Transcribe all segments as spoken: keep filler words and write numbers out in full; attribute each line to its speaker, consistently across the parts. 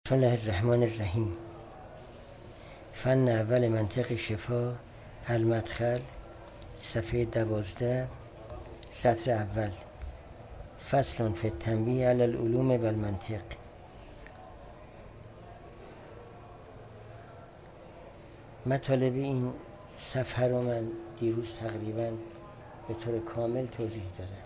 Speaker 1: بسم الله الرحمن الرحیم. فن اول منطق شفا، المدخل، صفحه دوازده، سطر اول. فصل فی التنبیه علی العلوم و المنطق. مطالب این صفحه رو من دیروز تقریبا به طور کامل توضیح دادم.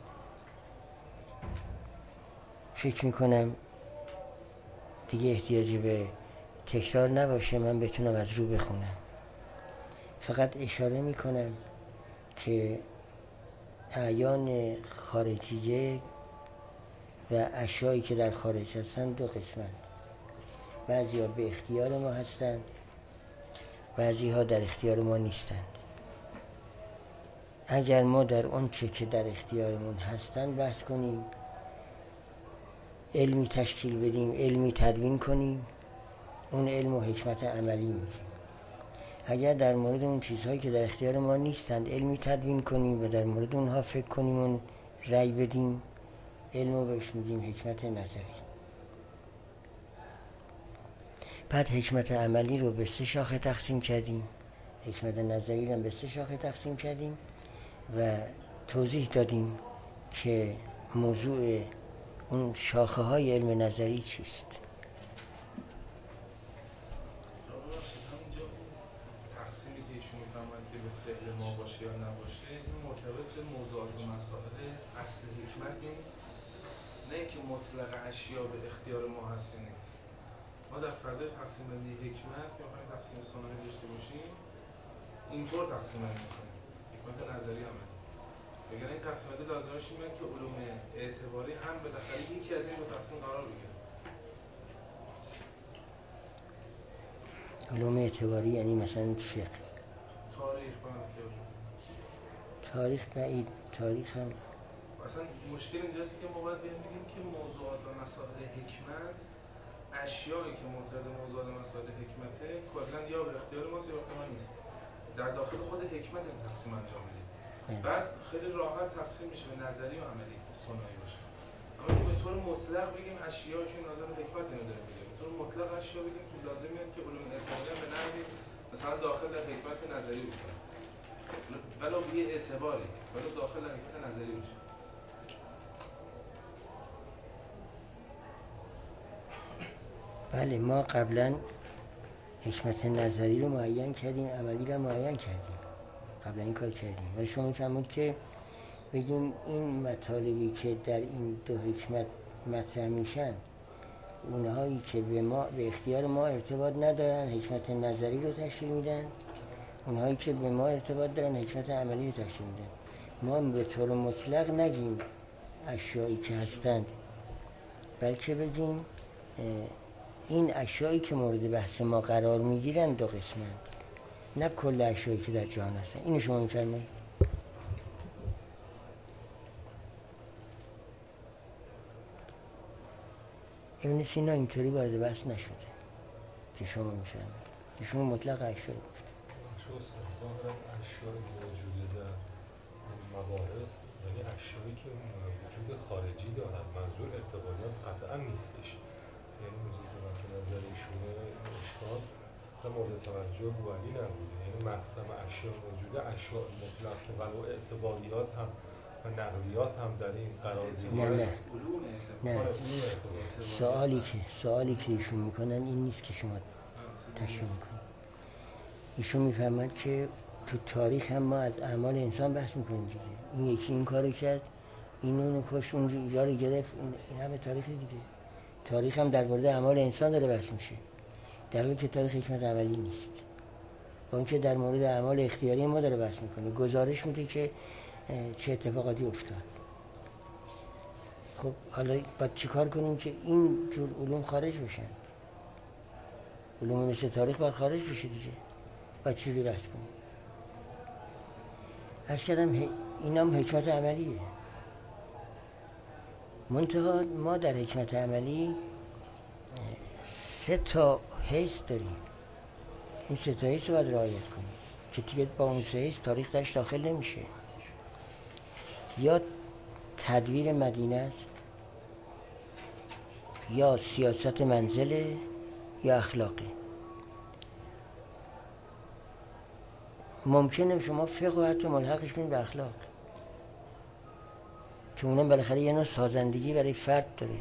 Speaker 1: فکر میکنم دیگه احتیاجی به تکرار نباشه، من بتونم از رو بخونم. فقط اشاره میکنم که اعیان خارجیه و اشیایی که در خارج هستند دو قسمند. بعضی ها به اختیار ما هستند، بعضی ها در اختیار ما نیستند. اگر ما در اون چه که در اختیارمون هستند بحث کنیم، علمی تشکیل بدیم، علمی تدوین کنیم، اون علم و حکمت عملی میگیم. اگر در مورد اون چیزهایی که در اختیار ما نیستند علمی تدوین کنیم و در مورد اونها فکر کنیم و رأی بدیم، علم رو بهش میگیم حکمت نظری. بعد حکمت عملی رو به سه شاخه تقسیم کردیم، حکمت نظری رو به سه شاخه تقسیم کردیم و توضیح دادیم که موضوع اون شاخه های علم نظری چیست.
Speaker 2: تقسیمی که ایشون میفهمند که به فعل ما باشه یا نباشه، این مرتبط به موضوعات و مسائل اصل حکمت نیست، نه اینکه مطلق اشیا به اختیار ما هست یا نیست. ما در فضای تقسیم بندی حکمت که میخوایم تقسیم ثنایی داشته باشیم اینطور تقسیم بندی میکنیم، حکمت نظری عملی. بگن این تقسیم بندی لازمش اینه که علوم اعتباری هم بالاخره یکی از این دو تقسیم قرار بگیره.
Speaker 1: علوم اعتباری یعنی مثلا فقه،
Speaker 2: تاریخ، بله.
Speaker 1: تاریخ بعید، تاریخ هم
Speaker 2: اصلا مشکل اینجاست که ما باید بگیم که موضوعات و مسائل حکمت، اشیایی که مرتبط به موضوعات و مسائل حکمته کلا یا به اختیار ماست یا به اختیار ما نیست. در داخل خود حکمت این تقسیم انجام بدیم. بعد خیلی راحت تقسیم میشه به نظری و عملی که ثنایی باشه. اما به طور مطلق بگیم اشیاءشون نظر به حکمت اینو داره میگه. به طور مطلق اشیا بگیم که لازم میاد که علوم اعتباری به نحوی مثلا داخل در حکمت نظری بکنه. ولو به اعتباری، ولو داخل در حکمت نظری بشه.
Speaker 1: بله، ما قبلا حکمت نظری رو معین کردیم، عملی رو معین کردیم، قبلا این کار کردیم. ولی شما میفهمید که بگیم این مطالبی که در این دو حکمت مطرح میشن، اونهایی که به ما به اختیار ما ارتباط ندارن حکمت نظری رو تشکیل میدن، اونهایی که به ما ارتباط دارن حکمت عملی رو تشکیل میدن. ما به طور مطلق نگیم اشیایی که هستند، بلکه بگیم این اشیایی که مورد بحث ما قرار میگیرن دو قسمند، نه کل اشیایی که در جهان هستن. اینو شما میفرمایید. ابن سینا اینطوری وارد بحث نشده که شما میفرمایید، که شما مطلق اشیا گفت.
Speaker 3: ظاهرا اشیای موجوده در این مباحث یعنی اشیایی که وجود خارجی دارن، منظور اعتباریات قطعا نیستش. یعنی موضوع که نظر ایشونه اشکال اصلا مورد توجه بولی نبوده. یعنی مقسم اشیا موجوده اشیاء مطلق که ولو اعتباریات هم و نقلیات هم در این قرار
Speaker 1: نه نه نه سوالی که سوالی که ایشون میکنن این نیست که شما تشریح میکنید. ایشون میفهمند که تو تاریخ هم ما از اعمال انسان بحث میکنیم دیگه. این یکی این کارو کرد، این اونو کشت، اون جا رو گرفت، این همه تاریخ دیگه. تاریخ هم در مورد اعمال انسان داره بحث میشه، در حالی که تاریخ حکمت عملی نیست. با اینکه در مورد اعمال اختیاری ما داره بحث میکنه، گزارش میده که چه اتفاقاتی افتاد. خب حالا باید چیکار کنیم که این جور علوم خارج بشن؟ علوم مثل تاریخ باید خارج بشه دیگه. باید چیزی بحث کنیم. عرض کردم این هم حکمت عملیه. منتها ما در حکمت عملی سه تا حیث داریم. این سه تا حیث رو باید رعایت کنیم که دیگه با اون سه حیث تاریخ درش داخل نمیشه. یا تدویر مدینه است، یا سیاست منزله یا اخلاقه. ممکنه شما فقه و حتی ملحقش کنید به اخلاق که اونم بالاخره یه نوع سازندگی برای فرد داره،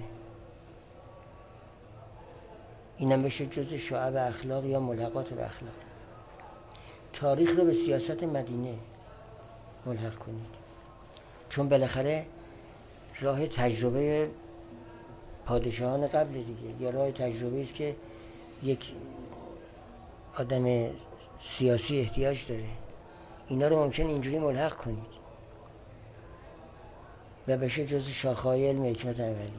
Speaker 1: اینم بشه جز شعب اخلاق یا ملحقات به اخلاق. تاریخ رو به سیاست مدینه ملحق کنید، چون بالاخره راه تجربه پادشاهان قبل دیگه، یا راه تجربه است که یک آدم سیاسی احتیاج داره. اینا رو ممکن اینجوری ملحق کنید و بشه جز شاخه‌های علم حکمت عملی.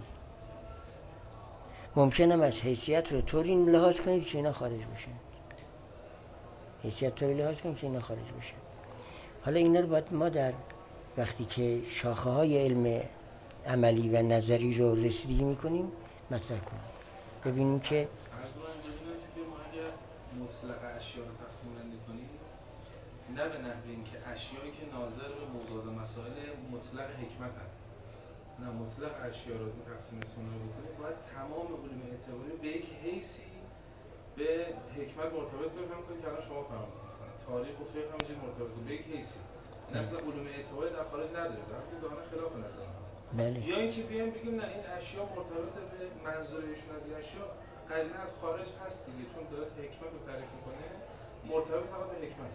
Speaker 1: ممکنه از حیثیت رو طوری لحاظ کنید که اینا خارج بشن، حیثیت طوری لحاظ کنید که اینا خارج بشن. حالا اینا رو باید ما در وقتی که شاخه‌های علم عملی و نظری رو رسیدگی میکنیم مطرح کنیم، ببینیم که
Speaker 2: عرض من اینجوری است که ما اگر مطلق اشیا رو تقسیم بندی کنیم، نه به نحو اینکه اشیایی که ناظر به موضوعات و مسائل مطلق حکمت هست، نه مطلق اشیا رو تقسیم ثنایی بکنیم، باید تمام علوم اعتباری به یک حیثی به حکمت مرتبط کنیم. همونطور که الان شما فرمودید مثلا تاریخ و فقه هم مرتبط کنیم به یک حیثی. این اصلا علوم اعتباری در خارج نداره، در حالی که ظاهرا خلاف نظر ماست.
Speaker 1: بله.
Speaker 2: یا اینکه بیایم بگیم نه این اشیا مرتبط به منظوریشون از این اشیا قرینه از خارج هست دیگه، چون داره حکمت رو تعریف میکنه، مرتبط فقط به حکمت.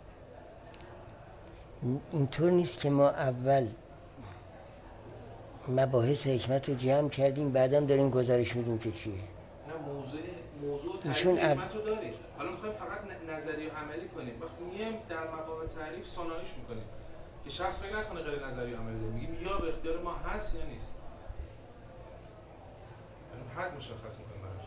Speaker 1: اینطور نیست که ما اول مباحث حکمت رو جمع کردیم بعدم داریم گزارش میدیم که چیه.
Speaker 2: نه موضوع موضوع تعریف
Speaker 1: اب...
Speaker 2: حکمت رو داریم، حالا میخوایم فقط نظری و عملی کنیم. وقتی میایم در مقام تعریف ثناییش میکنیم که شخص فکر نکنه غیر نظری و عملی داریم، میگیم یا به اختیار ما هست یا نیست، یعنی حد مشخص میکنیم براش.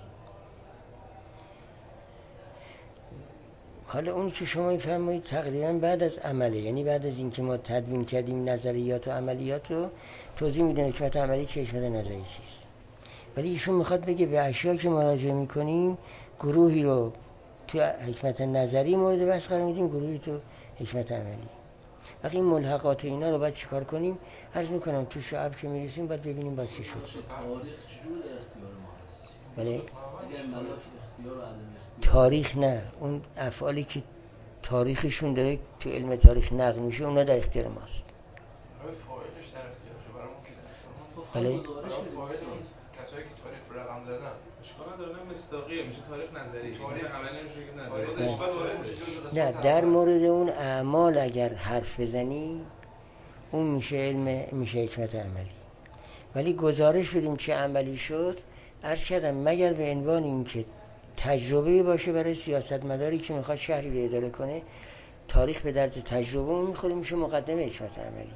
Speaker 1: حالا اون که شما میفرمایید تقریبا بعد از عمله، یعنی بعد از اینکه ما تدوین کردیم نظریات و عملیات رو توضیح میدن حکمت عملی چه، حکمت نظری چیست. ولی ایشون میخواد بگه به اشیاء که مراجعه میکنیم گروهی رو تو حکمت نظری مورد بحث قرار میدیم، گروهی تو حکمت عملی. وقتی این ملحقات اینا رو باید چیکار کنیم؟ عرض میکنم تو شعب که میرسیم باید ببینیم باید چی شد.
Speaker 4: تاریخ چجور در اختیار ما هست؟
Speaker 1: بله؟
Speaker 4: اگر ملاک اختیار و عدم اختیار
Speaker 1: تاریخ نه، اون افعالی که تاریخشون داره تو علم تاریخ نقل میشه اونا در اختیار ماست.
Speaker 5: فاعلش در اختیارشه، برای ما که در اختیار ماست.
Speaker 1: بله؟
Speaker 5: برای فاعل کسایی که تاریخ رو رقم زدن
Speaker 2: اشکال نداره، مصداقیه، میشه تاریخ نظری، تاریخ عملی میشه که نظری. باز
Speaker 5: تاریخ
Speaker 2: اشکال وارد
Speaker 1: نه، در مورد اون اعمال اگر حرف بزنی اون میشه علم، میشه حکمت عملی. ولی گزارش بدیم چه عملی شد، عرض کردم مگر به عنوان این که تجربه باشه برای سیاستمداری که میخواد شهری رو اداره کنه، تاریخ به درد تجربه اون میخوره، میشه مقدمه حکمت عملی.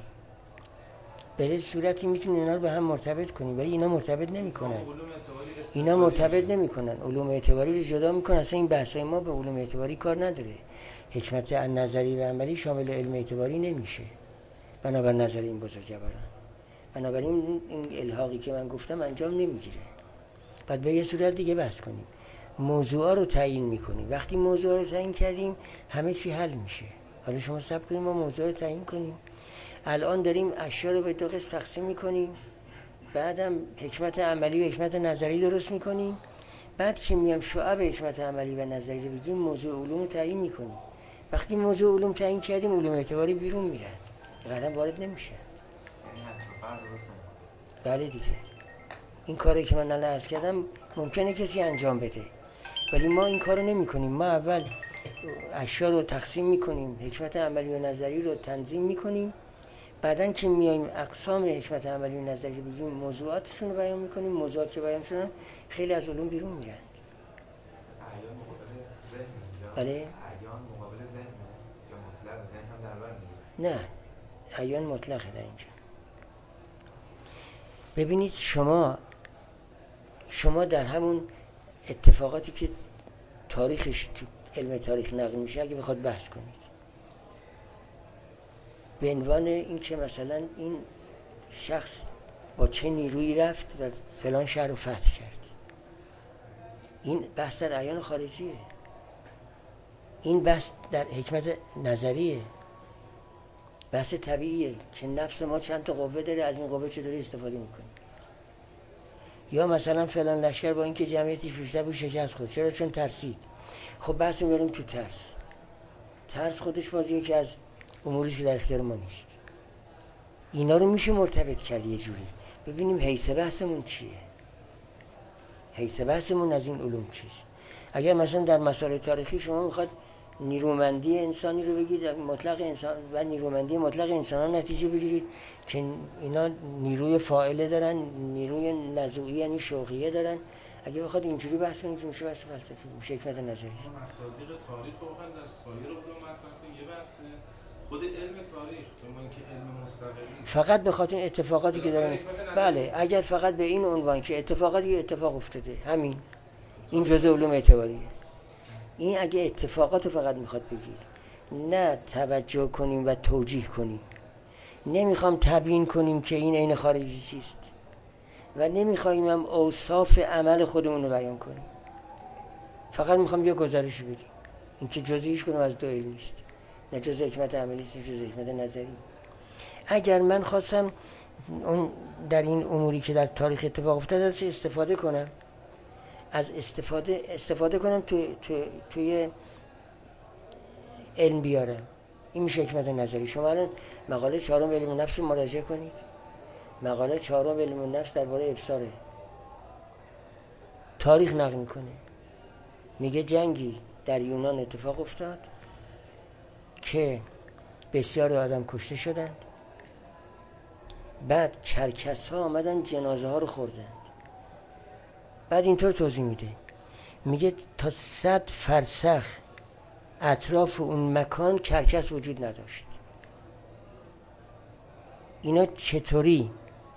Speaker 1: به صورتی میتونی اینا رو به هم مرتبط کنی، ولی اینا مرتبط نمیکنن. اینا مرتبط نمیکنن، علوم اعتباری رو جدا میکنن. اصلا این بحثای ما به علوم اعتباری کار نداره. حکمت نظری و عملی شامل علم اعتباری نمیشه بنابر نظر این بزرگواران. بنابراین این الحاقی که من گفتم انجام نمیگیره. بعد به یه صورت دیگه بحث کنیم. موضوعا رو تعیین میکنیم. وقتی موضوع رو تعیین کردیم همه چی حل میشه. حالا شما صبر کنید ما موضوع رو تعیین کنیم. الان داریم اشیا رو به دو قسم تقسیم میکنیم، بعدم حکمت عملی و حکمت نظری درست میکنیم. بعد که میام شعب حکمت عملی و نظری رو بگیم موضوع علوم رو تعیین میکنیم. وقتی موضوع علوم تعیین کردیم علوم اعتباری بیرون میرن، قدم وارد نمیشه.
Speaker 4: یعنی حذف فرد درسته.
Speaker 1: بله دیگه. این کاری که من الان عرض کردم ممکنه کسی انجام بده، ولی ما این کارو نمی‌کنیم. ما اول اشیا رو تقسیم می‌کنیم، حکمت عملی و نظری رو تنظیم می‌کنیم، بعدن که میایم اقسام حکمت عملی و نظری رو بگیم موضوعاتشون رو بیان می‌کنیم. موضوعات که بیان شدن خیلی از علوم بیرون میرن.
Speaker 6: اعیان مقابل ذهن،
Speaker 1: بله؟
Speaker 6: اعیان مقابل ذهن یا مطلق ذهن هم در بر میگیره؟
Speaker 1: نه، اعیان مطلقه در اینجا. ببینید شما شما در همون اتفاقاتی که تاریخش تو علم تاریخ نقل میشه اگه بخواد بحث کنید به عنوان این که مثلا این شخص با چه نیرویی رفت و فلان شهر رو فتح کرد، این بحث در اعیان خارجیه. این بحث در حکمت نظریه، بحث طبیعیه که نفس ما چند تا قوه داره، از این قوه چطوری استفاده میکنیم. یا مثلا فلان لشکر با اینکه جمعیتش بیشتر بود شکست خورد. چرا؟ چون ترسید. خب بحث می‌بریم تو ترس. ترس خودش بازی یکی از اموری که در اختیار ما نیست. اینا رو میشه مرتبط کرد یه جوری. ببینیم حیث بحثمون چیه. حیث بحثمون از این علوم چیست. اگر مثلا در مسائل تاریخی شما میخواد نیرومندی انسانی رو بگید مطلق انسان و نیرومندی مطلق انسان نتیجه بگیرید که اینا نیروی فاعله دارن، نیروی نزوعی یعنی شوقیه دارن. اگه بخواد اینجوری بحث کنید که میشه بحث فلسفی، میشه حکمت نظری.
Speaker 2: مصادیق تاریخ رو بخواید در سایر علوم مطرح کنید یه بحثه. خود علم تاریخ ما اینکه علم مستقلی
Speaker 1: فقط به خاطر اتفاقاتی که دارن. بله اگر فقط به این عنوان که اتفاقاتی اتفاق افتاده همین این جزء علوم اعتباریه. این اگه اتفاقات فقط میخواد بگید، نه توجه کنیم و توجیه کنیم. نمیخوام تبیین کنیم که این عین خارجی چیست و نمیخوایم هم اوصاف عمل خودمون رو بیان کنیم. فقط میخوام یه گزارشی بدیم. این که جزء هیچ کدوم از دو علم نیست. نه جزء حکمت عملی است، نه جزء حکمت نظری. اگر من خواستم اون در این اموری که در تاریخ اتفاق افتاده است استفاده کنم، از استفاده استفاده کنم توی توی توی علم بیارم، این میشه حکمت نظری. شما الان مقاله چهارم علم نفس مراجعه کنید. مقاله چهارم علم نفس درباره ابصاره تاریخ نقل میکنه. میگه جنگی در یونان اتفاق افتاد که بسیاری آدم کشته شدند. بعد کرکس ها آمدن جنازه ها رو خوردند. بعد اینطور توضیح میده، میگه تا صد فرسخ اطراف اون مکان کرکس وجود نداشت. اینا چطوری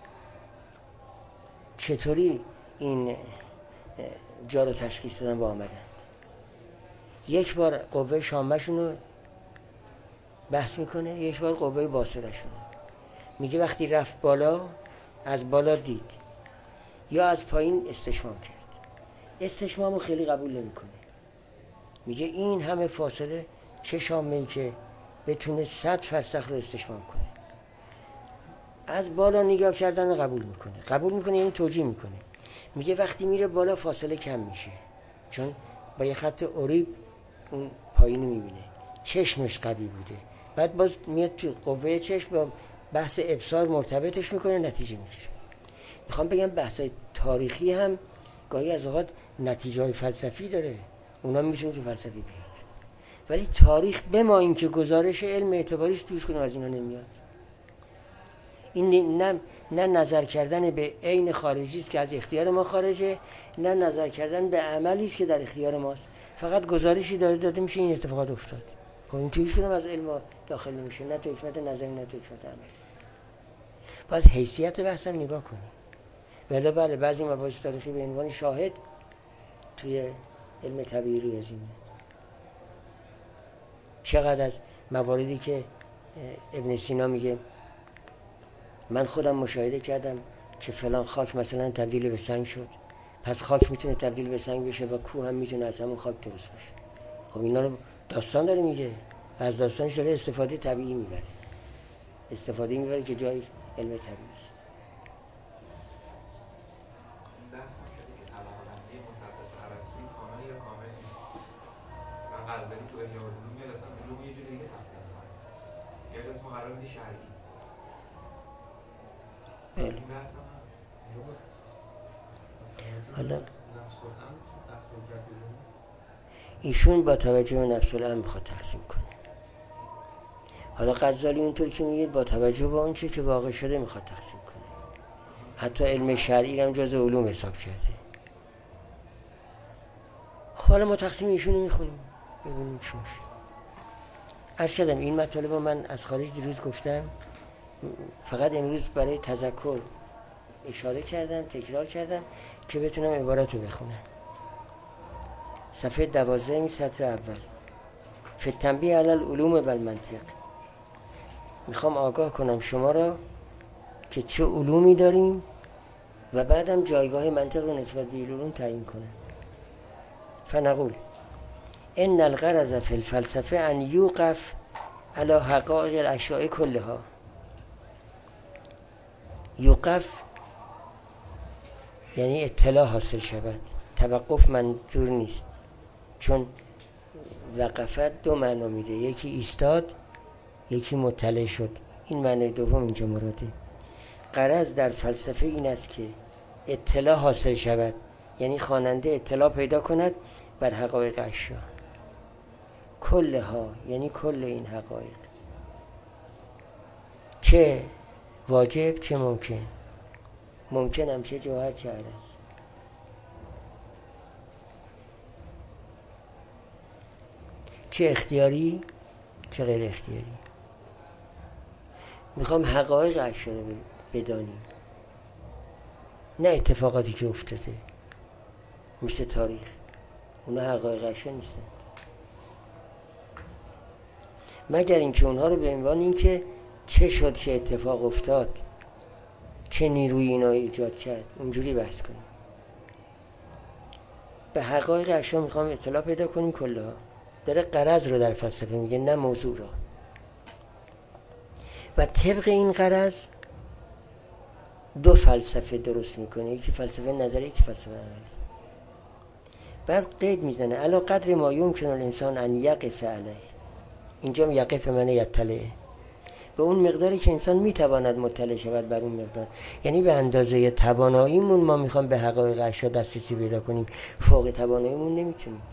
Speaker 1: چطوری این جا رو تشخیص دادن با آمدن؟ یک بار قوه شامشون رو بحث میکنه، یک بار قوه باصرشون. میگه وقتی رفت بالا از بالا دید یا از پایین استشمام کرد. استشمامو خیلی قبول نمیکنه. میگه این همه فاصله چه شامه‌ای که بتونه صد فرسخ رو استشمام کنه. از بالا نگاه کردن رو قبول میکنه. قبول میکنه یعنی توجیه میکنه. میگه وقتی میره بالا فاصله کم میشه چون با یه خط اوریب اون پایین میبینه. چشمش قوی بوده. بعد باز میاد تو قوه چشم با بحث ابصار مرتبطش میکنه، نتیجه میگیره. میخوام بگم بحثای تاریخی هم گاهی از اوقات نتیجه های فلسفی داره. اونا میتونه تو فلسفی بیاد. ولی تاریخ به ما این که گزارش علم اعتباریش توش کنه از اینا نمیاد. این نه نه نظر کردن به عین خارجی است که از اختیار ما خارجه، نه نظر کردن به عملی است که در اختیار ماست. فقط گزارشی داده داده میشه این اتفاقات افتاد. خب این توش کنه از علم داخل نمیشه، نه تو حکمت نظری نه تو حکمت عملی. باید حیثیت بحث هم نگاه کنیم. ولی بله بعضی مباحث تاریخی به عنوان شاهد توی علم طبیعی ریاضی میاد. چقدر از مواردی که ابن سینا میگه من خودم مشاهده کردم که فلان خاک مثلا تبدیل به سنگ شد، پس خاک میتونه تبدیل به سنگ بشه و کوه هم میتونه از همون خاک درست بشه. خب اینا رو داستان داره میگه، از داستانش داره استفاده طبیعی میبره، استفاده میبره که جای علم طبیعی است.
Speaker 6: غزالی تو احیاء العلوم میاد اصلا علوم یه جور دیگه تقسیم می‌کنه. یه قسم قرار میده شرعی.
Speaker 1: بله.
Speaker 6: این بحث هم هست.
Speaker 1: حالا
Speaker 3: نفس الامر تقسیم کرد علوم.
Speaker 1: ایشون با توجه به نفس الامر میخواد تقسیم کنه. حالا غزالی اونطور که میگه با توجه به اون چی که واقع شده میخواد تقسیم کنه. حتی علم شرعی هم جز علوم حساب کرده. حالا ما تقسیم ایشون رو میخونیم ببینیم چی میشه. عرض کردم این مطالب رو من از خارج دیروز گفتم، فقط امروز برای تذکر اشاره کردم، تکرار کردم که بتونم عبارت رو بخونم. صفحه دوازده سطر اول فی التنبیه علی العلوم و المنطق. میخوام آگاه کنم شما را که چه علومی داریم و بعدم جایگاه منطق رو نسبت به علوم تعیین کنم. فنقول ان الغرض فی الفلسفه ان یوقف علی حقایق الاشیاء کلها. یوقف یعنی اطلاع حاصل شود. توقف منظور نیست، چون وقفت دو معنا میده، یکی ایستاد، یکی مطلع شد. این معنی دوم اینجا مراده. غرض در فلسفه این است که اطلاع حاصل شود، یعنی خواننده اطلاع پیدا کند بر حقایق اشیا کلها، یعنی کل این حقایق، چه واجب چه ممکن، ممکن هم چه جوهر چه عرض. چه اختیاری چه غیر اختیاری. میخوام حقایق اشیا رو بدانیم، نه اتفاقاتی که افتاده مثل تاریخ، اونا حقایق اشیا نیستن، مگر اینکه اونها رو به عنوان این که چه شد چه اتفاق افتاد، چه نیروی اینا ایجاد کرد، اونجوری بحث کنیم. به حقایق اشیا میخوام اطلاع پیدا کنیم کلها. داره غرض رو در فلسفه میگه، نه موضوع رو. و طبق این غرض دو فلسفه درست میکنه، یکی فلسفه نظری یکی فلسفه عملی. بعد قید میزنه علی قدر ما یمکن الانسان ان یقف علیه. اینجا یقف معنی یطلعه، به اون مقداری که انسان میتواند مطلع شود بر اون مقدار، یعنی به اندازه تواناییمون ما میخوام به حقایق اشیا دسترسی پیدا کنیم، فوق تواناییمون نمیتونیم.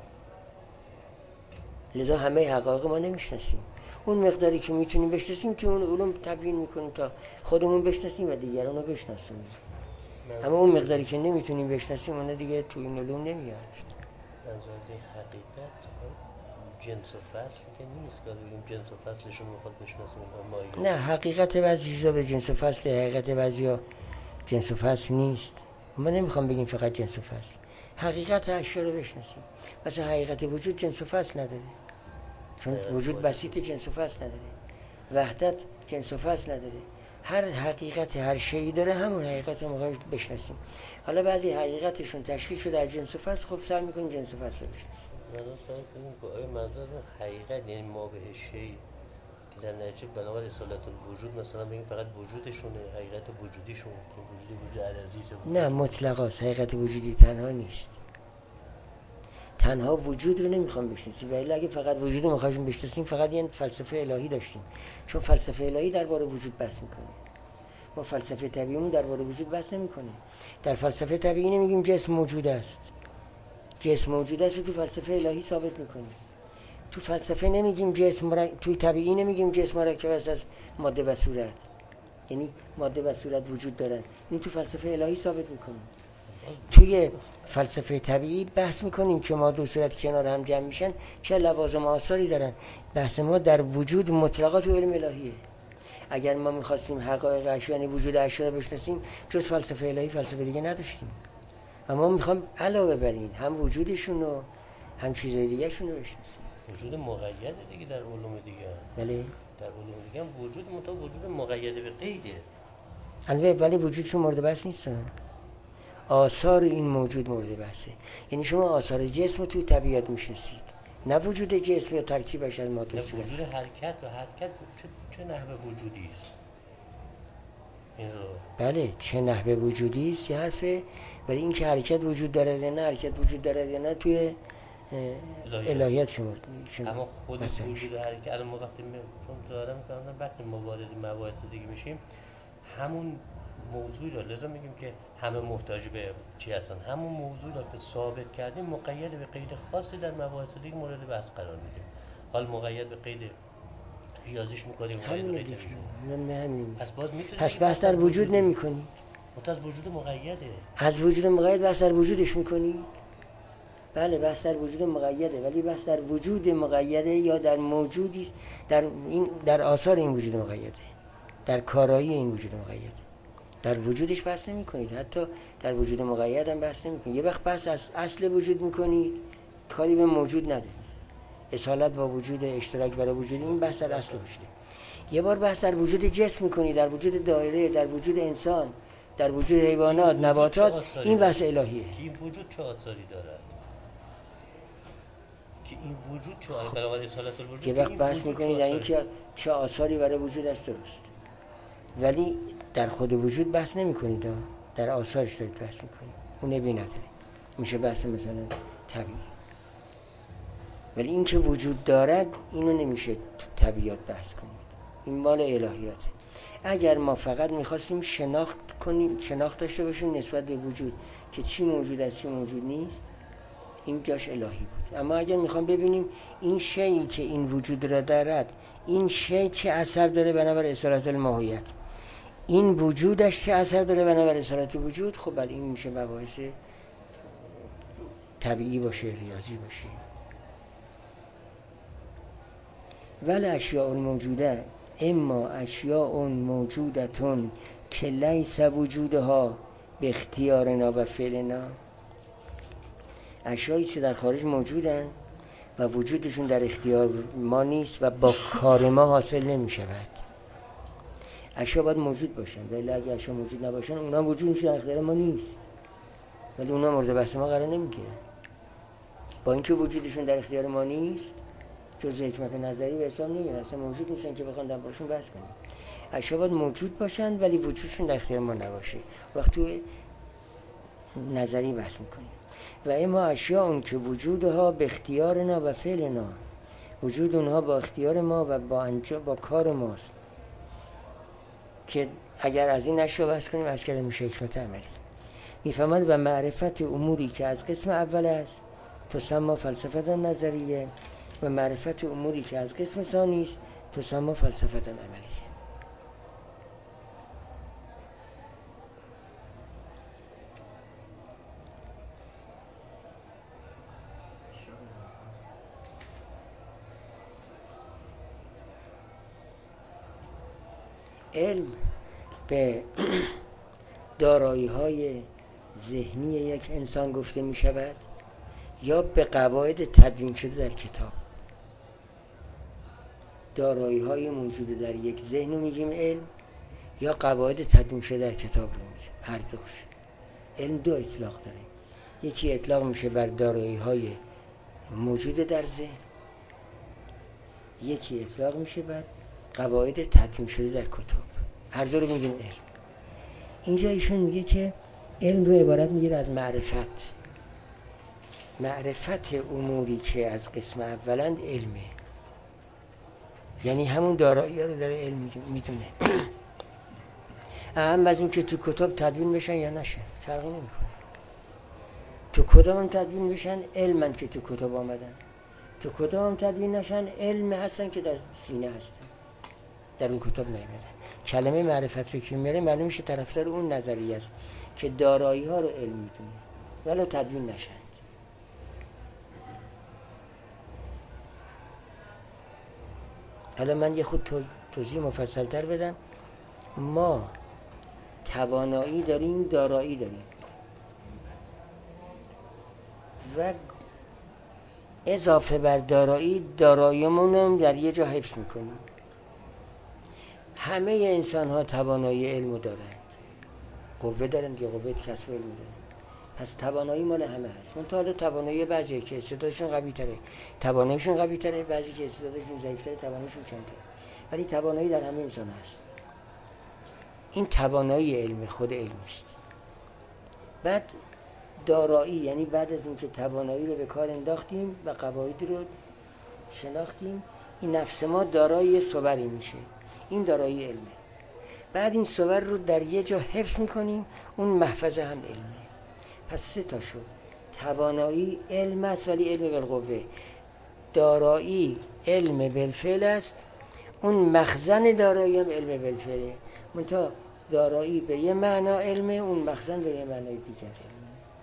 Speaker 1: لذا همه حقایق ما نمیشناسیم. اون مقداری که میتونیم بشناسیم که اون علوم تبیین میکنیم تا خودمون بشناسیم و دیگران رو بشناسیم. اما اون مقداری که نمیتونیم بشناسیم اون دیگه تو این علوم نمیاد.
Speaker 7: منظور حقیقت جنس و فصل که نیست که بگیم جنس و فصلش رو میخواد بشناسیم.
Speaker 1: نه، حقیقت بعضی چیزا به جنس و فصل، حقیقت بعضیا جنس و فصل نیست. ما نمیخوام بگیم فقط جنس و فصل، حقیقت اشیا رو بشناسیم. مثلا حقیقت وجود جنس و فصل نداره، چون وجود بسیط جنس و فصل نداره، وحدت جنس و فصل نداره. هر حقیقت هر شیئی داره، همون حقیقت رو میخوایم بشناسیم. حالا بعضی حقیقتشون تشکیل شده از جنس و فصل، خب سعی میکنیم جنس و فصل رو بشناسیم.
Speaker 7: منظور سعی کنیم که آیا منظور حقیقت یعنی ما به شیء که در نتیجه بنابر اصالت الوجود مثلا بگیم فقط وجودشونه، حقیقت وجودیشون که وجودی وجود عرضی.
Speaker 1: نه، مطلقاً حقیقت وجودی تنها نیست. تنها وجود رو نمیخوام بشناسیم، ولی اگه فقط وجود رو میخوایم بشناسیم فقط یه فلسفه الهی داشتیم، چون فلسفه الهی درباره وجود بحث میکنه. ما فلسفه طبیعیمون درباره وجود بحث نمیکنه. در فلسفه طبیعی نمیگیم جسم موجود است، جسم موجود است رو تو فلسفه الهی ثابت میکنیم. تو فلسفه نمیگیم جسم مرک... توی طبیعی نمیگیم جسم مرکب است از ماده و صورت، یعنی ماده و صورت وجود دارن. این تو فلسفه الهی ثابت میکنیم. توی فلسفه طبیعی بحث میکنیم که ما دو صورت کنار هم جمع میشن چه لوازم و آثاری دارن. بحث ما در وجود مطلقا تو علم الهیه. اگر ما میخواستیم حقایق اشیا یعنی وجود اشیا رو بشناسیم، جز فلسفه الهی فلسفه دیگه نداشتیم. اما میخوام علاوه بر این هم وجودشون و هم چیزای دیگه شون رو بشناسیم.
Speaker 7: وجود مقید دیگه در علوم دیگه.
Speaker 1: بله،
Speaker 7: در علوم دیگه هم وجود متا وجود مقید به قیده.
Speaker 1: البته ولی وجودشون مورد بحث نیست. آثار این موجود مورد بحثه. یعنی شما آثار جسم رو توی طبیعت میشناسید، نه وجود جسم یا ترکیبش از ماده و صورت.
Speaker 7: وجود حرکت و حرکت چه چه نحوه وجودی است؟ این رو
Speaker 1: بله، چه نحوه وجودی است یه حرفه، ولی این که حرکت وجود داره یا نه حرکت وجود داره یا نه توی الهیات شما.
Speaker 7: اما خود وجود حرکت الان ما وقتی چون دارم می‌فهمم وقتی ما وارد مباحث دیگه میشیم همون موضوعی رو لازم میگیم که همه محتاج به چی هستن، همون موضوع رو که ثابت کردیم مقید به قید خاصی در مباحث دیگه مورد بحث قرار میدیم. حال مقید به قید ریاضیش میکنیم، مقید به قید
Speaker 1: همین.
Speaker 7: پس باز میتونیم
Speaker 1: پس بحث در وجود نمی‌کنید.
Speaker 7: متأز وجود مقیده.
Speaker 1: از وجود مقید بحث در وجودش می‌کنید. بله، بحث در وجود مقیده، ولی بحث در وجود مقیده یا در موجودی در این در آثار این وجود مقیده، در کارایی این وجود مقیده. در وجودش بحث نمی کنید، حتی در وجود مقید هم بحث نمی کنید. یه وقت بحث از اصل وجود میکنید، کاری به موجود نداره، اصالت با وجود، اشتراک برای وجود، این بحث در اصل وجوده. یه بار بحث در وجود جسم میکنید، در وجود دایره، در وجود انسان، در وجود حیوانات، نباتات، این بحث الهیه.
Speaker 7: این وجود چه آثاری دارد؟ که این وجود چه آثاری برای اصالت الوجود؟
Speaker 1: یه وقت بحث میکنید در این که چه آثاری برای وجود است، درست، ولی در خود وجود بحث نمی کنید. در آثارش دارید بحث میکنید، اون نبی نداره، میشه بحث مثلا طبیعی. ولی این که وجود دارد اینو نمیشه تو طبیعیات بحث کنید، این مال الهیاته. اگر ما فقط میخواستیم شناخت کنیم، شناخت داشته باشیم نسبت به وجود که چی موجود است چی موجود نیست، این جاش الهی بود. اما اگر میخوام ببینیم این شیئی که این وجود را دارد، این شی چه اثر داره بنابر اصالت الماهیت، این وجودش چه اثر داره بنابر اصالت وجود، خب بله این میشه مباحث طبیعی باشه، ریاضی باشه. ولی اشیاء الموجوده اما اشیاء موجودتون که لیس وجودها به اختیارنا و فعلنا، اشیایی که در خارج موجودن و وجودشون در اختیار ما نیست و با کار ما حاصل نمی شود. اشیا باید موجود باشن، ولی اگه اشیا موجود نباشن اونا وجودشون در اختیار ما نیست، ولی اونا مورد بحث ما قرار نمیگیرن. با اینکه وجودشون در اختیار ما نیست جز حکمت نظری به حساب نمیاد، اصلا موجود نیستن که بخوان دربارشون بحث کنیم. اشیا باید موجود باشن ولی وجودشون در اختیار ما نباشه، وقتی نظری بحث میکنیم. و اما اشیا اون که وجودها به اختیارنا و فعلنا، وجود اونها با اختیار ما و با انجام با کار ماست، که اگر از این اشیا بحث کنیم از کلمه میشه حکمت عملی. میفهمد و معرفت اموری که از قسم اول است تسمى فلسفه نظریه و معرفت اموری که از قسم ثانی است تسمى فلسفه عملیه. علم به دارایی‌های ذهنی یک انسان گفته می شود یا به قواعد تدوین شده در کتاب. دارایی‌های موجود در یک ذهن رو میگیم علم، یا قواعد تدوین شده در کتاب رو میگیم، هر دوش. علم دو اطلاق داره، یکی اطلاق میشه بر دارایی‌های موجود در ذهن، یکی اطلاق میشه بر قواعد تدوین شده در کتاب، هر دو رو میگیم علم. اینجا ایشون میگه که علم رو عبارت میگیره از معرفت. معرفت اموری که از قسم اولند علمه، یعنی همون دارایی رو داره علم میدونه. اهم از این که تو کتاب تدوین بشن یا نشن فرقی نمیکنه. تو کتاب هم تدوین بشن علمن که تو کتاب آمدن، تو کتاب هم تدوین نشن علم هستن که در سینه هستن، در اون کتاب نیامدن. کلمه معرفت رو که میاره معلوم میشه طرفدار اون نظریه است که دارایی ها رو علم میدونه ولی تدوین نشن. حالا من یه خود توضیح مفصل تر بدم. ما توانایی داریم، دارایی داریم و اضافه بر دارایی داراییمون هم در یه جا حفظ میکنیم. همه انسان ها توانایی علمو دارند، قوه دارند که قوه کسب علم دارند، پس توانایی مال همه هست. من تا حالا توانایی بعضی که استعدادشون قوی تره تواناییشون قوی تره، بعضی که استعدادشون ضعیف تره تواناییشون کم تره، ولی توانایی در همه انسان هست. این توانایی علم خود علم است. بعد دارایی، یعنی بعد از اینکه توانایی رو به کار انداختیم و قواعد رو شناختیم، این نفس ما دارایی صبری میشه، این دارایی علمه. بعد این صبر رو در یه جا حفظ میکنیم، اون محفظه هم علمه. پس سه تا شد. توانایی علم است ولی علم بالقوه، دارایی علم بالفعل است، اون مخزن دارایی هم علم بالفعله، منتها دارایی به یه معنا علمه، اون مخزن به یه معنای دیگر علمه.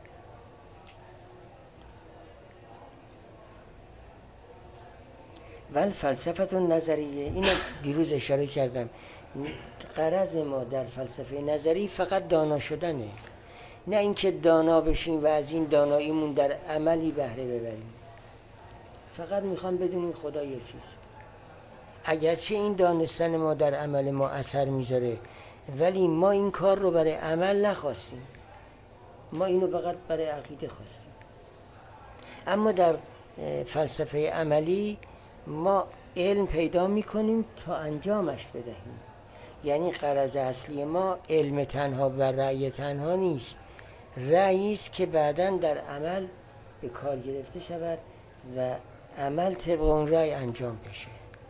Speaker 1: ول فلسفه نظریه، اینو دیروز اشاره کردم، غرض ما در فلسفه نظری فقط دانا شدنه، نه اینکه دانا بشیم و از این داناییمون در عملی بهره ببریم. فقط میخوام بدونیم خدا یکیست. اگرچه این دانستن ما در عمل ما اثر میذاره، ولی ما این کار رو برای عمل نخواستیم، ما اینو فقط برای عقیده خواستیم. اما در فلسفه عملی ما علم پیدا میکنیم تا انجامش بدهیم. یعنی غرض اصلی ما علم تنها و رأی تنها نیست، رأیی است که بعداً در عمل به کار گرفته شود و عمل طبق اون رأی انجام بشه.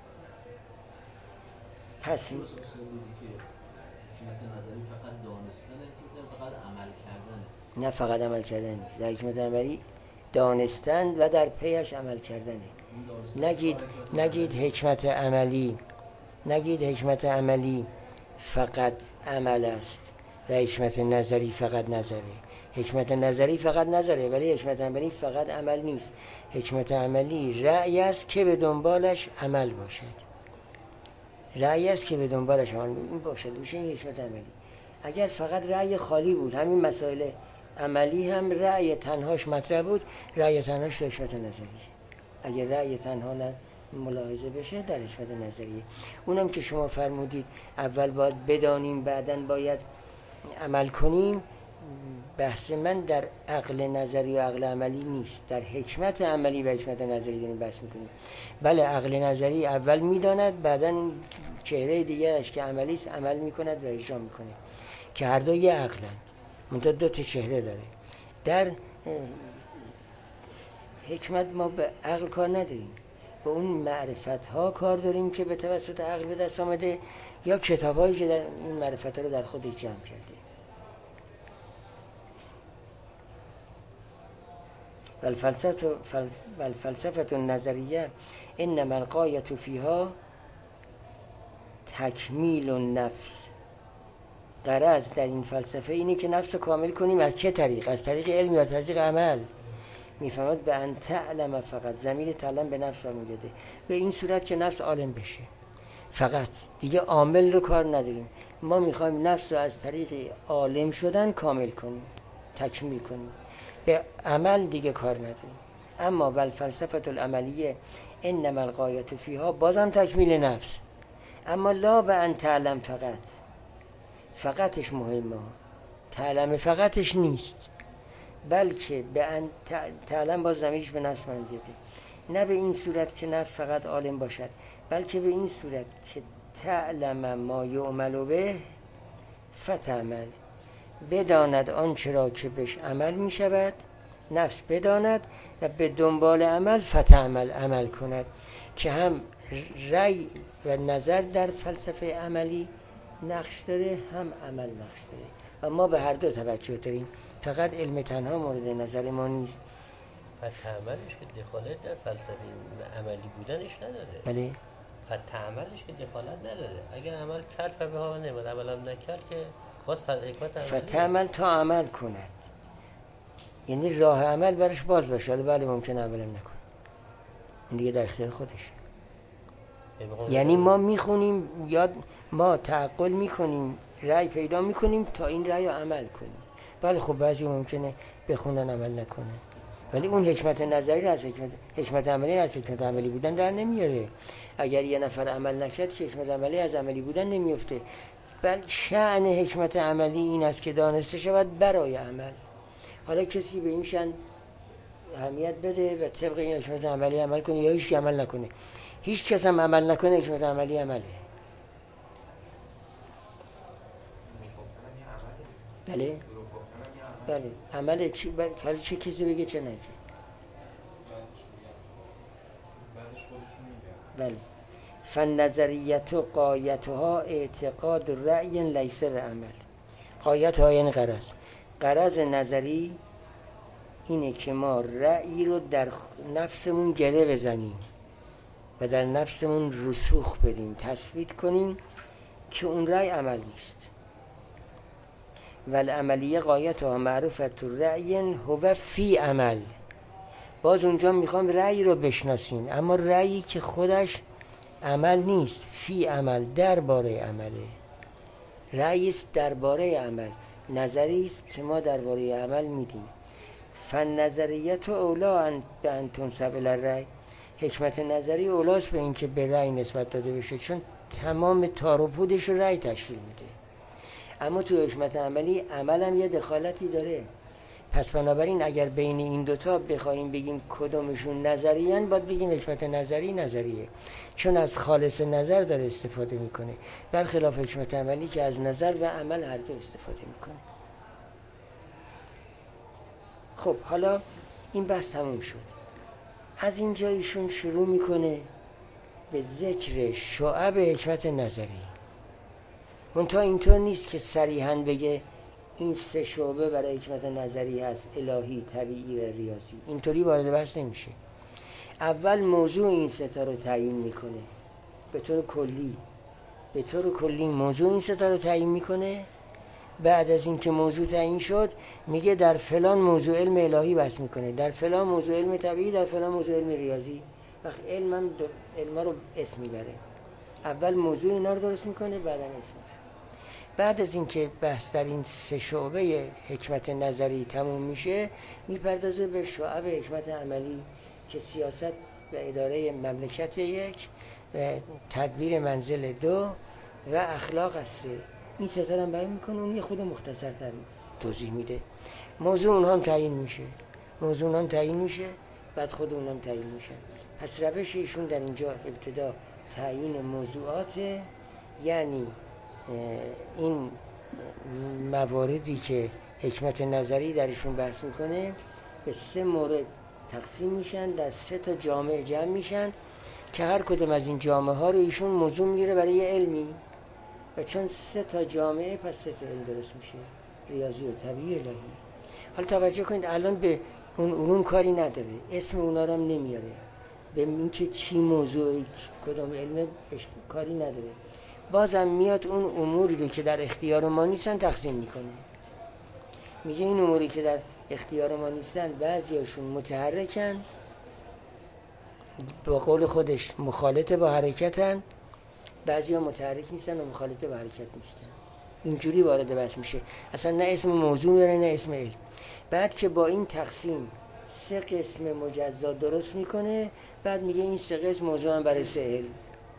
Speaker 1: پس
Speaker 4: این حکمت نظری فقط دانستنه که فقط عمل کردنه؟
Speaker 1: نه فقط عمل کردن نیست، در حکمت عملی دانستن و در پیش عمل کردنه. نگید نگید حکمت عملی نگید حکمت عملی فقط عمل است و حکمت نظری فقط نظره. حکمت نظری فقط نظره ولی حکمت عملی فقط عمل نیست. حکمت عملی رأی است که به دنبالش عمل باشد، رأی است که به دنبالش عمل باشد میشه این حکمت عملی. اگر فقط رأی خالی بود، همین مسائل عملی هم رأی تنهاش مطرح بود، رأی تنهاش در حکمت نظری. اگر رأی تنها ملاحظه بشه در حکمت نظریه. اونم که شما فرمودید اول باید بدانیم بعداً باید عمل کنیم، بحث من در عقل نظری و عقل عملی نیست، در حکمت عملی و حکمت نظری داریم بحث میکنیم. بله عقل نظری اول میداند بعداً چهره دیگرش که عملی است عمل میکند و اجرا میکنه که هر دو یه عقلند، منتها دو تا چهره داره. در حکمت ما به عقل کار نداریم، به اون معرفت ها کار داریم که به توسط عقل به دست آمده یا کتاب هایی که در این معرفت ها رو در خودش جمع کرده. والفلسفه والفلسفه النظریه انما الغایة فیها تکمیل النفس. غرض در این فلسفه اینه که نفس رو کامل کنیم. از چه طریق؟ از طریق علم یا طریق عمل؟ میفهمد به ان تعلم فقط، ضمیر تعلم به نفس رو میگه، به این صورت که نفس عالم بشه فقط، دیگه عامل رو کار نداریم. ما میخوایم نفس رو از طریق عالم شدن کامل کنیم، تکمیل کنیم، به عمل دیگه کار نداریم. اما والفلسفه العملیه انما الغایة فیها بازم تکمیل نفس، اما لا به ان تعلم فقط، فقطش مهمه، تعلم فقطش نیست، بلکه به ان تعلم باز ضمیرش به نفس منجده، نه به این صورت که نفس فقط عالم باشد، بلکه به این صورت که تعلم ما یعمل به فتعمل، بداند آنچه را که بهش عمل می شود، نفس بداند و به دنبال عمل فتعمل، عمل کند، که هم رأی و نظر در فلسفه عملی نقش داره هم عمل نقش داره و ما به هر دو توجه داریم، فقط علم تنها مورد نظر ما نیست.
Speaker 7: فتعملش که دخالت در فلسفه عملی بودنش نداره.
Speaker 1: بله
Speaker 7: فتعملش که دخالت نداره، اگر عمل کرد فبها و نعمت، عملم نکرد که باز حکمت عملی
Speaker 1: فتعمل تا عمل کند، یعنی راه عمل برش باز باشه. بله ممکنه عملم نکنه، این دیگه در اختیار خودشه. یعنی ما میخونیم یاد ما تعقل میکنیم، رأی پیدا میکنیم تا این رأی رو عمل کنیم. بله خب بعضی ممکنه بخونن عمل نکنه، ولی اون حکمت نظری را از حکمت حکمت عملی را از حکمت عملی بودن در نمیاره. اگر یه نفر عمل نکرد که حکمت عملی از عملی بودن نمیفته. بل شأن حکمت عملی این است که دانسته شود برای عمل. حالا کسی به این شأن اهمیت بده و طبق این حکمت عملی عمل کنه یا هیچ عمل نکنه، هیچ کس هم عمل نکنه، حکمت عملی عمله. بله بله عمل چی؟ بله چه کسی بگه چه نگه. بله فالنظریت قایتها اعتقاد رأی لیس به عمل. قایتها یعنی غرض. غرض نظری اینه که ما رأی رو در نفسمون گله بزنیم و در نفسمون رسوخ بدیم، تثبیت کنیم که اون رأی عمل نیست. والعملیه غایتها معرفت رأی هو فی عمل. باز اونجا میخوام رأی رو بشناسیم، اما رأیی که خودش عمل نیست، فی عمل، درباره عمله. رأی است درباره عمل، نظری است که ما درباره عمل میدیم. فالنظریت اولا ان به ان تنسب الی الرأی. حکمت نظری اولاست به این که به رأی نسبت داده بشه، چون تمام تار و پودش رو رأی تشکیل میده. اما تو حکمت عملی عمل هم یه دخالتی داره. پس بنابراین اگر بین این دوتا بخوایم بگیم کدومشون نظریان، باید بگیم حکمت نظری نظریه، چون از خالص نظر داره استفاده میکنه، برخلاف حکمت عملی که از نظر و عمل هر دو استفاده میکنه. خب حالا این بحث تموم شد. از اینجا ایشون شروع میکنه به ذکر شعب حکمت نظری. منتها اینطور نیست که صریحاً بگه این سه شعبه برای حکمت نظری هست: الهی، طبیعی و ریاضی. اینطوری وارد بحث نمیشه. اول موضوع این سه تا رو تعیین میکنه به طور کلی، به طور کلی موضوع این سه تا رو تعیین میکنه. بعد از اینکه موضوع تعیین شد میگه در فلان موضوع علم الهی بحث میکنه، در فلان موضوع علم طبیعی، در فلان موضوع علم ریاضی. وقت علم هم علم رو اسم میبره. اول موضوع اینا رو درست میکنه، بعداً اسم. بعد از اینکه بحث در این سه شعبه حکمت نظری تموم میشه، میپردازه به شعب حکمت عملی که سیاست و اداره مملکت یک و تدبیر منزل دو و اخلاق است. این سه تا هم بیان میکنه، اون یه خود مختصرتر توضیح میده. موضوع اونها هم تعیین میشه، موضوع اونها هم تعیین میشه، بعد خود اونها هم تعیین میشه. پس روش ایشون در اینجا ابتدا تعیین موضوعات، یعنی این مواردی که حکمت نظری درشون بحث میکنه به سه مورد تقسیم میشن، در سه تا جامعه جمع میشن که هر کدوم از این جامعه ها رو ایشون موضوع میگیره برای یه علمی، و چون سه تا جامعه پس سه تا علم درست میشه: ریاضی و طبیعی الهی. حالا توجه کنید، الان به اون علوم کاری نداره، اسم اونا رو هم نمیاره، به اینکه چی موضوع کدوم علم کاری نداره. بازم میاد اون اموری که در اختیار ما نیستن تقسیم میکنه. میگه این اموری که در اختیار ما نیستن بعضیاشون متحرکن، با قول خودش مخالط با حرکتن، بعضی ها متحرک نیستن و مخالط با حرکت نیستن. اینجوری وارد بحث میشه، اصلا نه اسم موضوع میاره نه اسم علم. بعد که با این تقسیم سه قسم مجزا درست میکنه، بعد میگه این سه قسم موضوع هم برای سه علم.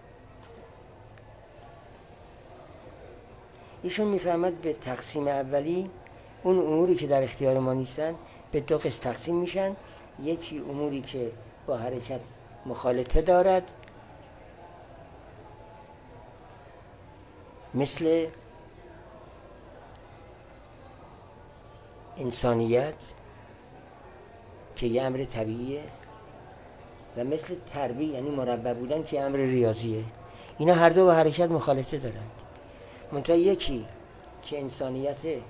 Speaker 1: ایشون میفهمد به تقسیم اولی اون اموری که در اختیار ما نیستن به دو قسم تقسیم میشن. یکی اموری که با حرکت مخالطه دارد، مثل انسانیت که یه امر طبیعیه، و مثل تربیت یعنی مربع بودن که امر ریاضیه. اینا هر دو با حرکت مخالطه دارن. منتها یکی که انسانیته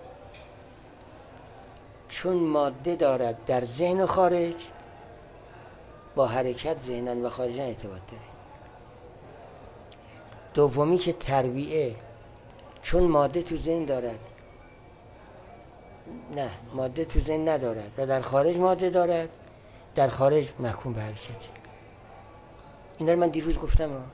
Speaker 1: چون ماده دارد در ذهن و خارج، با حرکت ذهنن و خارجن ارتباط داره. دومی که تربیه چون ماده تو ذهن دارد، نه ماده تو ذهن ندارد و در خارج ماده دارد، در خارج محکوم به حرکت. این رو من دیروز گفتم ها.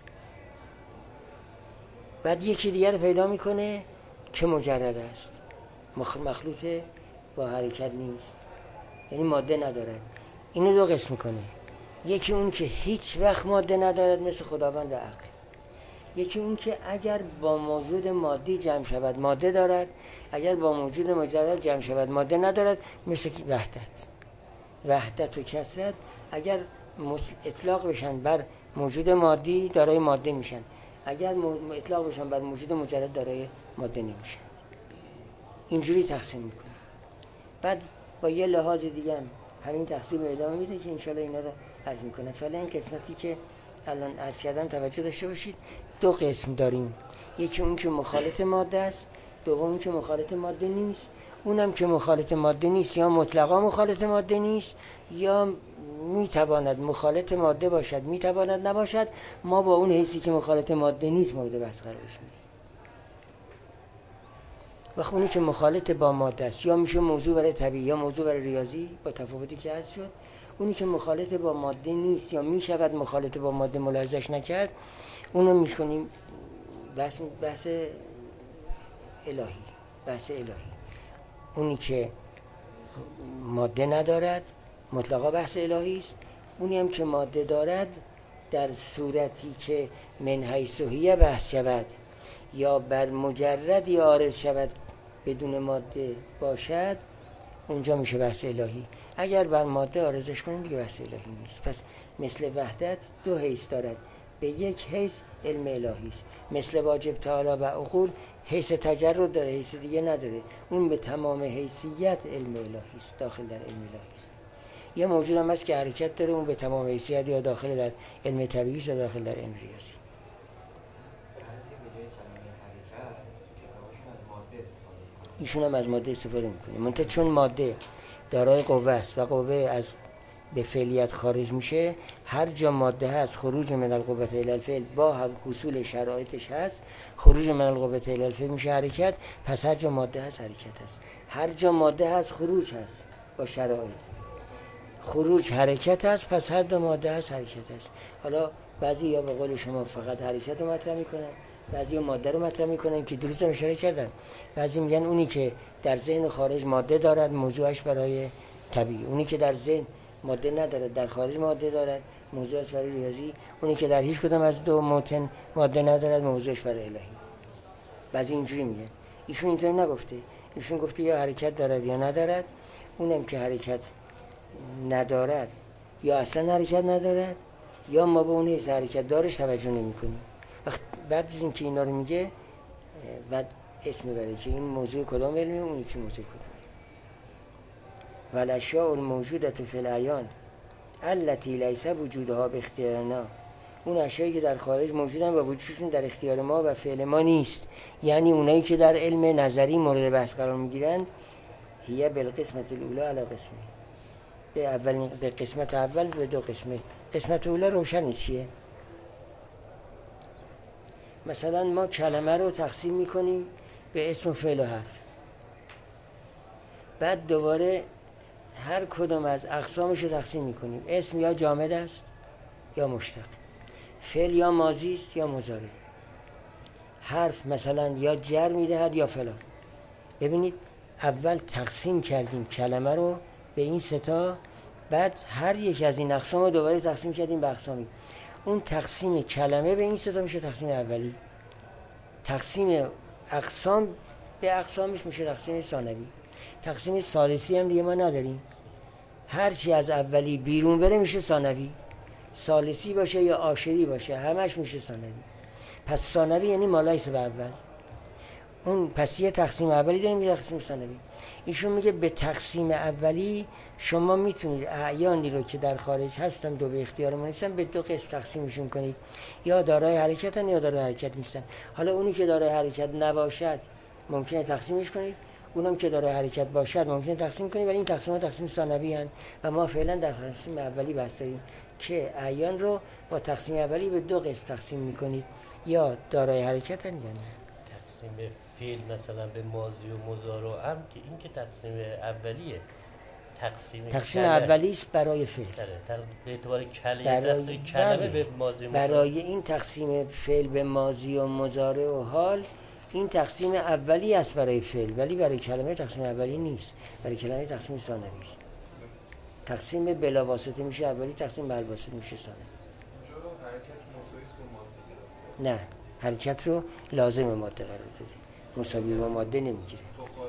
Speaker 1: بعد یکی دیگر پیدا میکنه که مجرد است، مخلوطه با حرکت نیست، یعنی ماده ندارد. اینو دو قسم میکنه: یکی اون که هیچ وقت ماده ندارد مثل خداوند و عقل، یکی اون که اگر با موجود مادی جمع شود ماده دارد، اگر با موجود مجرد جمع شود ماده ندارد، مثل وحدت. وحدت و کثرت اگر اطلاق بشن بر موجود مادی دارای ماده میشن، اگر اطلاق بشن بر موجود مجرد دارای ماده نمیشن. اینجوری تقسیم میکنه. بعد با یه لحاظ دیگه هم همین تقسیم ادامه میده که انشالله اینا رو عرض میکنه. فعلا این قسمتی که الان عرض کردم توجه داشته باشید. دو قسم داریم: یکی اون که مخالط ماده است، دوم که مخالط ماده نیست. اونم که مخالط ماده نیست یا مطلقا مخالط ماده نیست، یا میتواند مخالط ماده باشد میتواند نباشد. ما با اون حیثی که مخالط ماده نیست مورد بحث قرارش میدیم. و اونی که مخالط با ماده است یا میشه موضوع برای طبیعی یا موضوع برای ریاضی، با تفاوتی که عرض شد. اونی که مخالط با ماده نیست یا میشود مخالط با ماده ملاحظه‌اش نکرد، اونو میشونیم بحث بحث الهی، بحث الهی. اونی که ماده ندارد مطلقا بحث الهی است. اونی هم که ماده دارد در صورتی که من حیث هی بحث شود یا بر مجرد عارض شود بدون ماده باشد، اونجا میشه بحث الهی. اگر بر ماده عارضش کنیم دیگه بحث الهی نیست. پس مثل وحدت دو حیث دارد، به یک حیث علم الهی است. مثل واجب تعالی و عقول حیث تجرد داره، حیث دیگه نداره. اون به تمام حیثیت علم الهی است، داخل در علم الهی است. یه موجود هم هست که حرکت داره، اون به تمام حیثیت یا داخل در علم طبیعی است یا داخل در علم ریاضی. ایشون هم از ماده استفاده میکنه، منتها چون ماده دارای قوه است و قوه از به فعلیت خارج میشه، هر جا ماده هست خروج من القوه الی الفعل با حصول شرایطش هست، خروج من القوه الی الفعل میشه حرکت. پس هر جا ماده هست حرکت هست، هر جا ماده هست خروج هست با شرایط، خروج حرکت هست. پس هر جا ماده هست حرکت هست. حالا بعضی یا به قول شما فقط حرکت رو مطرح میکنن، بعضی ماده رو مطرح میکنن که درست هم اشاره کردن. بعضی میگن اونی که در ذهن خارج ماده دارد موضوعش برای طبیعی، اونی که در ذهن ماده ندارد در خارج ماده دارد موضوعش برای ریاضی، اونی که در هیچ کدام از دو موتن ماده ندارد موضوعش برای الهی. بعضی اینجوری میگن. ایشون اینطوری نگفته، ایشون گفته یا حرکت دارد یا ندارد. اونم که حرکت ندارد یا اصلا حرکت ندارد یا ما به اون حیث حرکت دارش توجه نمی کنیم. وقت بعد از این که اینا رو میگه بعد اسم میبره که این موضوع کدام علمی، اون یکی موضوع کدام. والاشیاء الموجوده فی العیان التي لیس وجودها باختیارنا، اون اشیایی که در خارج موجودن و وجودشون در اختیار ما و فعل ما نیست، یعنی اونایی که در علم نظری مورد بحث قرار میگیرند، هی بالقسمت الاولى علی قسمه، به اول به قسمت اول به دو قسمه. قسمت اولی روشن چیه؟ مثلا ما کلمه رو تقسیم میکنیم به اسم و فعل و حرف، بعد دوباره هر کدوم از اقسامش رو تقسیم میکنیم. اسم یا جامد است یا مشتق، فعل یا ماضی است یا مضارع، حرف مثلا یا جر میدهد یا فلان. ببینید اول تقسیم کردیم کلمه رو به این ستا، بعد هر یک از این اقسام رو دوباره تقسیم کردیم به اقسامی. اون تقسیم کلمه به این ستا میشه تقسیم اولی، تقسیم اقسام به اقسامش میشه تقسیم ثانوی. تقسیم ثالثی هم دیگه ما نداریم، هر چی از اولی بیرون بره میشه ثانوی، ثالثی باشه یا عاشری باشه همش میشه ثانوی. پس ثانوی یعنی مالایس به اول. اون پس یه تقسیم اولی داریم یه تقسیم ثانوی. ایشون میگه به تقسیم اولی شما میتونید اعیانی رو که در خارج هستن دو به اختیار ما نیستن به دو قسم تقسیمشون کنید، یا دارای حرکتن یا دارای حرکت نیستن. حالا اونی که دارای حرکت نباشد ممکنه تقسیمش کنید، اونم که دارای حرکت باشد ممکنه تقسیم کنید، ولی این تقسیم ها تقسیم ثانوی هستند و ما فعلا در تقسیم اولی بحث داریم که اعیان رو با تقسیم اولی به دو قسم تقسیم میکنید، یا دارای حرکتن یا نه.
Speaker 7: تقسیم فعل مثلا به ماضی و مضارع هم که این که تقسیم اولیه، تقسیم
Speaker 1: تقسیم اولی است برای فعل،
Speaker 7: به اعتبار کلمه
Speaker 1: برای
Speaker 7: تقسیم کلمه به ماضی و مضارع.
Speaker 1: برای این تقسیم فعل به ماضی و مضارع و حال این تقسیم اولی است برای فعل، ولی برای کلمه تقسیم اولی نیست، برای کلمه تقسیم ثانوی است. تقسیم بلا واسطه میشه اولی، تقسیم بلا واسطه میشه ثانوی. نه، حرکت رو لازم ماده قرار داده، مساوی با ماده نمیگیره.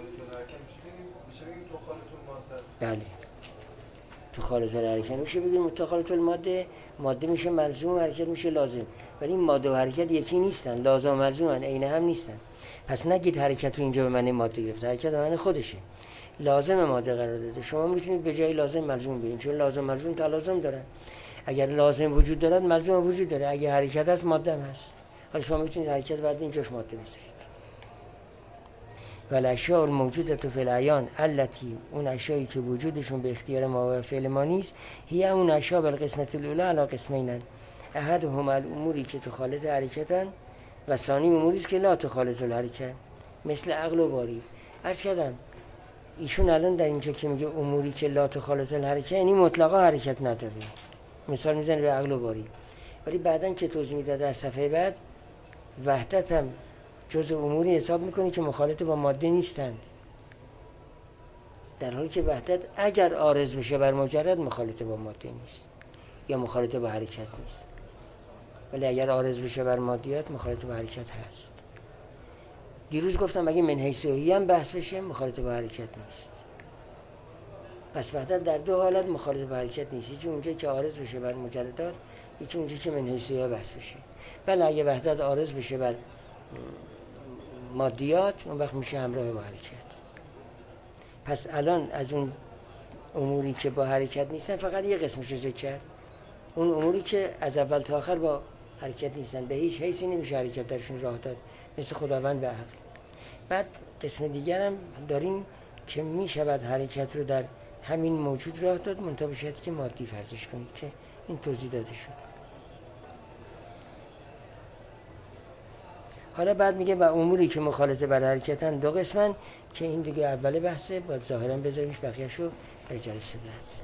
Speaker 1: بله تو خالط الحرکت میشه بگیریم تو خالط الماده، ماده میشه ملزوم، حرکت میشه لازم، ولی ماده و حرکت یکی نیستن، لازم و ملزومن، عین هم نیستن. پس نگید حرکت رو اینجا به معنی ماده گرفته، حرکت به معنی خودشه، لازم ماده قرار داده. شما میتونید به جای لازم ملزوم بگیرید، چون لازم ملزوم تلازم دارن. اگر لازم وجود دارد ملزوم وجود داره، اگر حرکت هست ماده هم هست. حالا شما میتونید حرکت بعد اینجاش ماده بذارید. والاشیاء الموجوده فی العیان التي، اون اشیایی که وجودشون به اختیار ما و فعل ما نیست، هی اون اشیاء بالقسمت الاولى علی قسمین، احدهم الاموری که تخالط حرکتن و ثانی اموری است که لا تخالط الحرکت، مثل عقل و باری. عرض کردم ایشون الان در اینجا که میگه اموری که لا تخالط الحرکت یعنی مطلقا حرکت نداره، مثال میزنه به عقل و باری، ولی بعدن که توضیح میداد در صفحه بعد وحدت هم جز اموری حساب میکنی که مخالط با ماده نیستند، در حالی که وحدت اگر عارض بشه بر مجرد مخالط با ماده نیست یا مخالط با حرکت نیست، ولی اگر عارض بشه بر مادیات مخالط با حرکت هست. دیروز گفتم اگه من حیث اوهی هم بحث بشه مخالط با حرکت نیست. پس وحدت در دو حالت مخالف با حرکت نیست، یکی اونجا که عارض بشه بر مجردات، یکی اونجا که من حیث ها بحث بشه. ولی اگه وحدت عارض بشه بر مادیات، اون وقت میشه همراه با حرکت. پس الان از اون اموری که با حرکت نیستن فقط یه قسمش رو ذکر کرد، اون اموری که از اول تا آخر با حرکت نیستن، به هیچ حیثی نمیشه حرکت درشون راه داد، مثل خداوند به عقل. بعد قسم دیگر هم داریم که میشود حرکت رو در همین موجود راه داد، منتها به شرطی که مادی فرضش کنید که این توضیح داده شد. حالا بعد میگه و اموری که مخالطه بر حرکتن دو قسمن، که این دیگه اول بحثه، باید ظاهرا بذاریمش بقیه‌شو برای جلسه بعد.